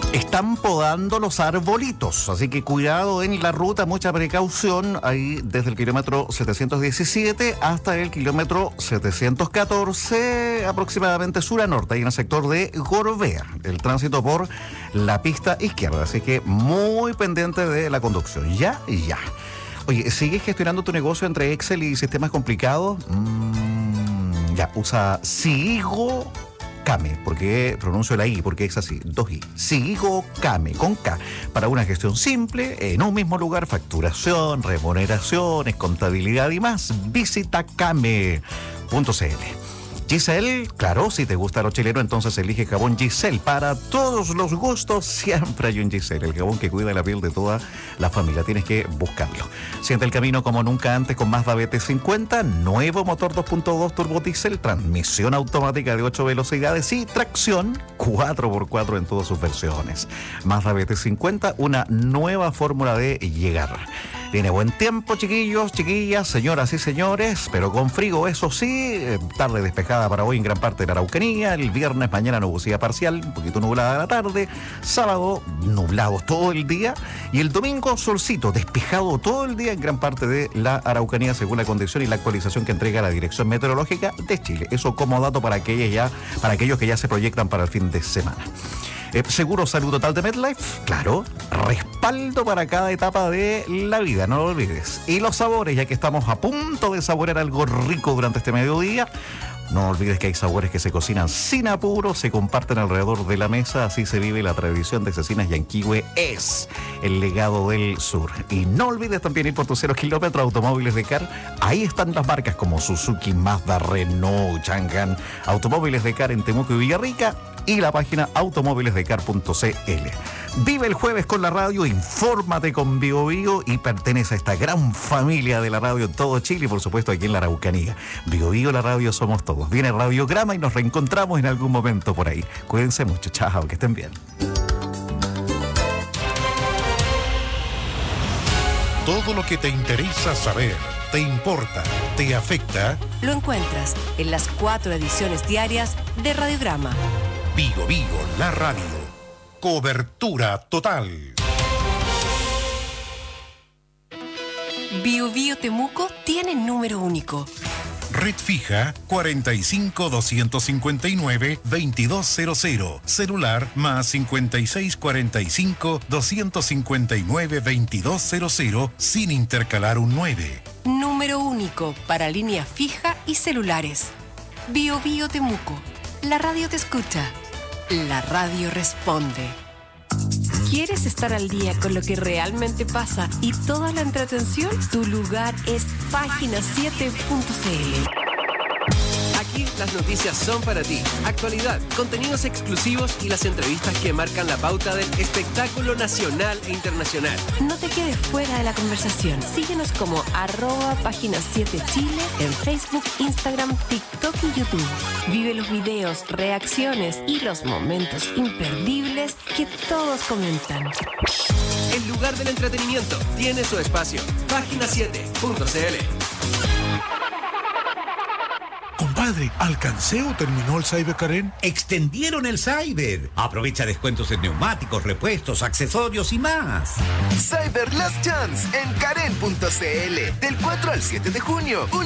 Están podando los arbolitos, así que cuidado en la ruta, mucha precaución ahí desde el kilómetro setecientos diecisiete hasta el kilómetro setecientos catorce, aproximadamente sur a norte, ahí en el sector de Gorbea, el tránsito por la pista izquierda, así que muy pendiente de la conducción, ya y ya. Oye, ¿sigues gestionando tu negocio entre Excel y sistemas complicados? Mm, ya, usa Sigo Kame, porque pronuncio la I, porque es así, dos I. Sigo Kame, con K, para una gestión simple, en un mismo lugar, facturación, remuneraciones, contabilidad y más. Visita kame punto c l. Giselle, claro, si te gusta lo chileno, entonces elige jabón Giselle. Para todos los gustos, siempre hay un Giselle, el jabón que cuida la piel de toda la familia. Tienes que buscarlo. Siente el camino como nunca antes con Mazda B T cincuenta, nuevo motor dos punto dos turbo diésel, transmisión automática de ocho velocidades y tracción cuatro por cuatro en todas sus versiones. Mazda B T cincuenta, una nueva fórmula de llegar. Viene buen tiempo, chiquillos, chiquillas, señoras y señores, pero con frío, eso sí, tarde despejada para hoy en gran parte de la Araucanía, el viernes mañana nubosidad parcial, un poquito nublada la tarde, sábado nublado todo el día y el domingo solcito, despejado todo el día en gran parte de la Araucanía según la condición y la actualización que entrega la Dirección Meteorológica de Chile. Eso como dato para aquellos, ya, para aquellos que ya se proyectan para el fin de semana. Eh, seguro Salud Total de MetLife, claro, respaldo para cada etapa de la vida, no lo olvides. Y los sabores, ya que estamos a punto de saborear algo rico durante este mediodía, no olvides que hay sabores que se cocinan sin apuro, se comparten alrededor de la mesa, así se vive la tradición de Cecinas Yanquihue, es el legado del sur. Y no olvides también ir por tus cero kilómetros Automóviles de Car, ahí están las marcas como Suzuki, Mazda, Renault, Chang'an, Automóviles de Car en Temuco y Villarrica, y la página automóviles de car punto c l. Vive el jueves con la radio, infórmate con Bio Bio y pertenece a esta gran familia de la radio en todo Chile y por supuesto aquí en la Araucanía. Bio Bio, la radio somos todos. Viene Radiograma y nos reencontramos en algún momento por ahí. Cuídense mucho, chao, que estén bien. Todo lo que te interesa saber, te importa, te afecta. Lo encuentras en las cuatro ediciones diarias de Radiograma. Bio Bio, la radio. Cobertura total. Bio Bio Temuco tiene número único. Red fija cuarenta y cinco, doscientos cincuenta y nueve, veintidós cero cero. Celular más cincuenta y seis, cuarenta y cinco, doscientos cincuenta y nueve, veintidós cero cero sin intercalar un nueve. Número único para línea fija y celulares. Bio Bio Temuco. La radio te escucha. La radio responde. ¿Quieres estar al día con lo que realmente pasa y toda la entretención? Tu lugar es página siete punto c l. Aquí las noticias son para ti. Actualidad, contenidos exclusivos y las entrevistas que marcan la pauta del espectáculo nacional e internacional. No te quedes fuera de la conversación. Síguenos como arroba página siete Chile en Facebook, Instagram, TikTok y YouTube. Vive los videos, reacciones y los momentos imperdibles que todos comentan. El lugar del entretenimiento tiene su espacio. página siete punto c l. Compadre, ¿alcancé o terminó el Cyber Karen? Extendieron el Cyber. Aprovecha descuentos en neumáticos, repuestos, accesorios y más. Cyber Last Chance en karen punto c l del cuatro al siete de junio.